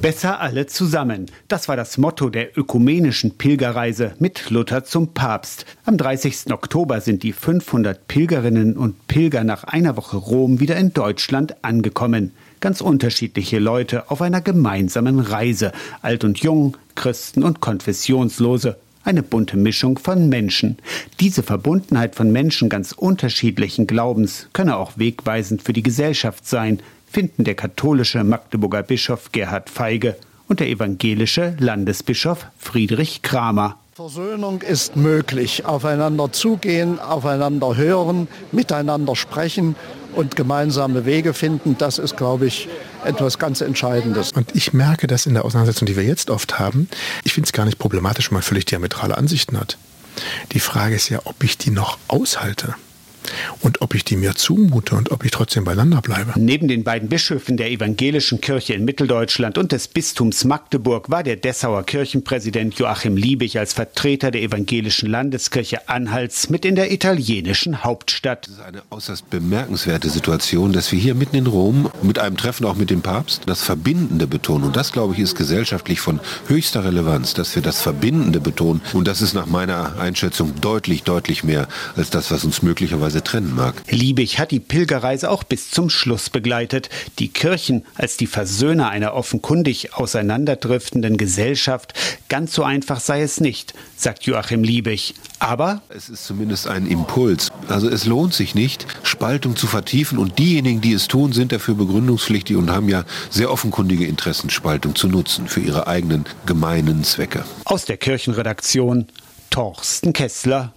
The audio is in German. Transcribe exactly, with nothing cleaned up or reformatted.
Besser alle zusammen. Das war das Motto der ökumenischen Pilgerreise mit Luther zum Papst. Am dreißigsten Oktober sind die fünfhundert Pilgerinnen und Pilger nach einer Woche Rom wieder in Deutschland angekommen. Ganz unterschiedliche Leute auf einer gemeinsamen Reise. Alt und jung, Christen und Konfessionslose. Eine bunte Mischung von Menschen. Diese Verbundenheit von Menschen ganz unterschiedlichen Glaubens könne auch wegweisend für die Gesellschaft sein, finden der katholische Magdeburger Bischof Gerhard Feige und der evangelische Landesbischof Friedrich Kramer. Versöhnung ist möglich. Aufeinander zugehen, aufeinander hören, miteinander sprechen und gemeinsame Wege finden, das ist, glaube ich, etwas ganz Entscheidendes. Und ich merke das in der Auseinandersetzung, die wir jetzt oft haben. Ich finde es gar nicht problematisch, wenn man völlig diametrale Ansichten hat. Die Frage ist ja, ob ich die noch aushalte. Und ob ich die mir zumute und ob ich trotzdem beieinander bleibe. Neben den beiden Bischöfen der evangelischen Kirche in Mitteldeutschland und des Bistums Magdeburg war der Dessauer Kirchenpräsident Joachim Liebig als Vertreter der evangelischen Landeskirche Anhalts mit in der italienischen Hauptstadt. Es ist eine äußerst bemerkenswerte Situation, dass wir hier mitten in Rom mit einem Treffen auch mit dem Papst das Verbindende betonen. Und das, glaube ich, ist gesellschaftlich von höchster Relevanz, dass wir das Verbindende betonen. Und das ist nach meiner Einschätzung deutlich, deutlich mehr als das, was uns möglicherweise trennen mag. Liebig hat die Pilgerreise auch bis zum Schluss begleitet. Die Kirchen als die Versöhner einer offenkundig auseinanderdriftenden Gesellschaft. Ganz so einfach sei es nicht, sagt Joachim Liebig. Aber es ist zumindest ein Impuls. Also es lohnt sich nicht, Spaltung zu vertiefen. Und diejenigen, die es tun, sind dafür begründungspflichtig und haben ja sehr offenkundige Interessen, Spaltung zu nutzen für ihre eigenen gemeinen Zwecke. Aus der Kirchenredaktion Torsten Kessler.